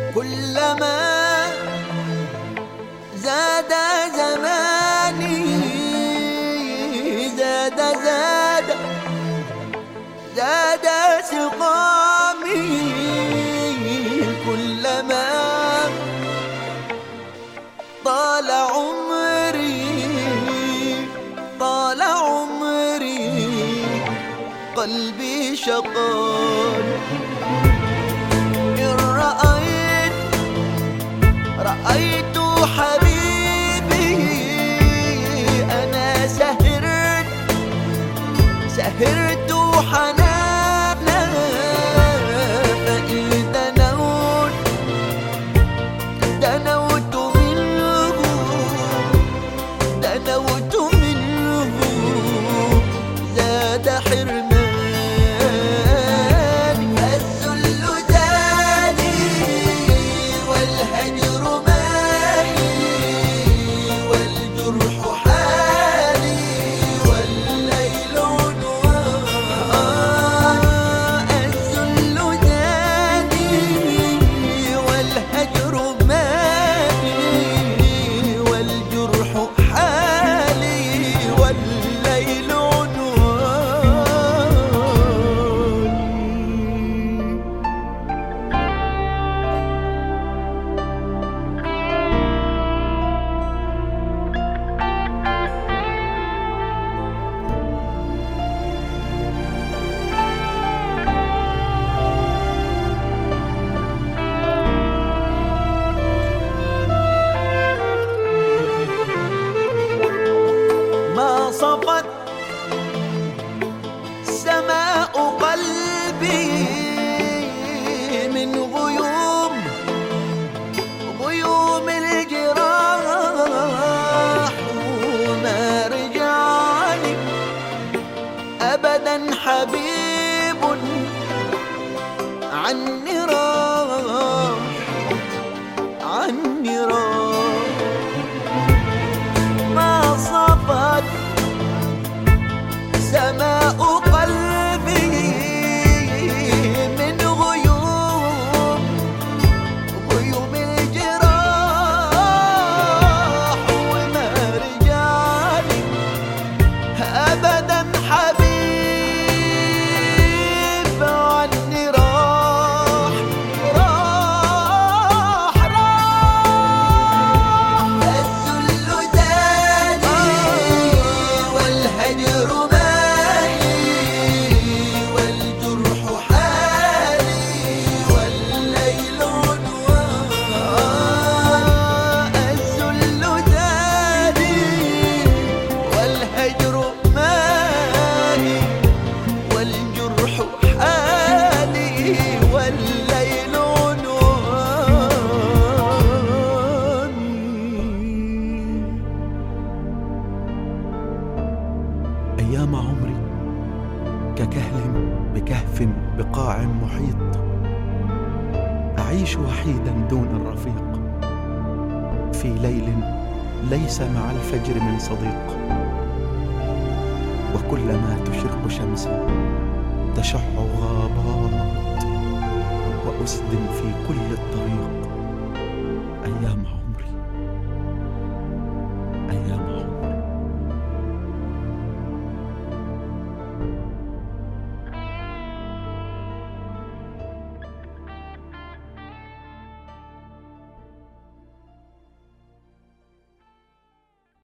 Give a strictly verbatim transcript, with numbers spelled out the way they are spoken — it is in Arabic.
كلما زاد زماني زاد زاد زاد سقامي، كلما طال عمري طال عمري قلبي شقان. إن رأيت رأيت حبيبي أنا سهرت سهرت حنانا، فإذا نوت دنوت منه دنوت منه زاد حرمان. صفت سماء قلبي من غيوم غيوم الجراح، وما رجعني أبدا حبيب عني راح عني راح. ما صفت سماء قلبي من غيوم غيوم الجراح، وما رجعني أبدا حبيب عني راح راح راح. الذل زادي والهجر أيام عمري ككهل بكهف بقاع محيط، أعيش وحيدا دون الرفيق في ليل ليس مع الفجر من صديق. وكلما تشرق شمسي تشع غابات وأسد في كل الطريق. أيام عمري